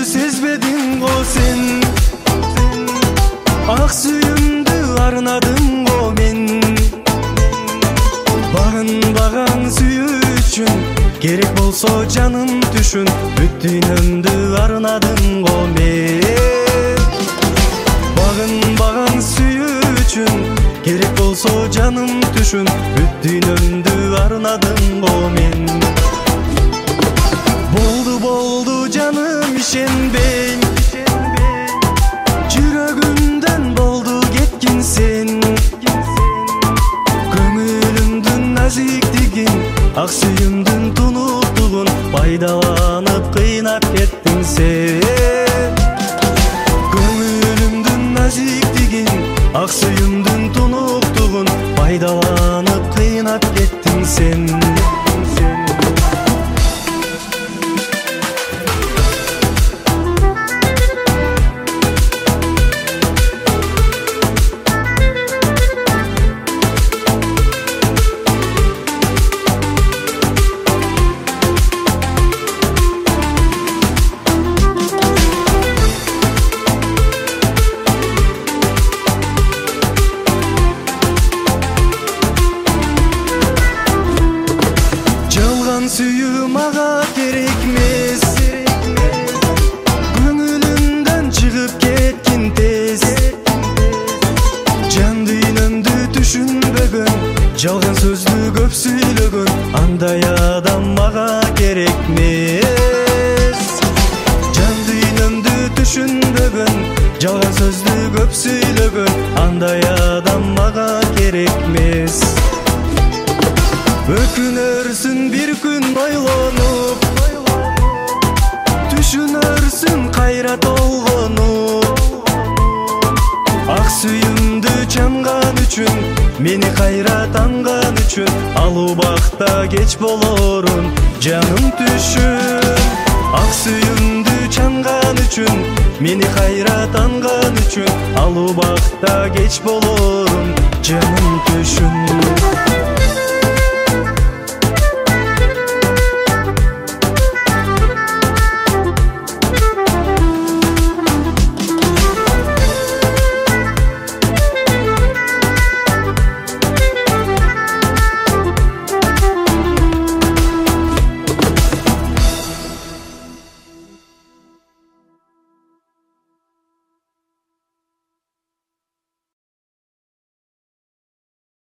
сезбедиң го сен, ак сүйүмдү арнадым го мен. Багынбаган сүйүүчүн керек болсо жаным түшүн, бүт дүйнөмдү арнадым го мен. Багынбаган сүйүүчүн керек болсо жаным түшүн, бүт дүйнөмдү арнадым го мен. Болду жаным ишенбейм, жүрөгүмдөн болду кеткин сен. Көңүлүмдүн назиктигин, ак сүйүмдүн тунуктугун пайдаланып кыйнап кеттиң сен. Көңүлүмдүн назиктигин, ак сүйүмдүн тунуктугун пайдаланып кыйнап кеттиң сен. Сүйүү мага керек эмес, көңүлүмдөн чыгып кеткин тез. Жан дүйнөмдү түшүнбөгөн, жалган сөздү көп сүйлөгөн, андай адам мага керек эмес. Жан дүйнөмдү түшүнбөгөн, жалган сөздү көп сүйлөгөн, андай адам мага керек эмес. Өкүнөрсүн бир күн ойлонуп, түшүнөрсүн кайра толгонуп. Ак сүйүмдү чамган үчүн, мени кайра танган үчүн, ал убакта кеч болорун жаным түшүн. Ак сүйүмдү чамган үчүн, мени кайра танган үчүн, ал убакта кеч болорун жаным түшүн.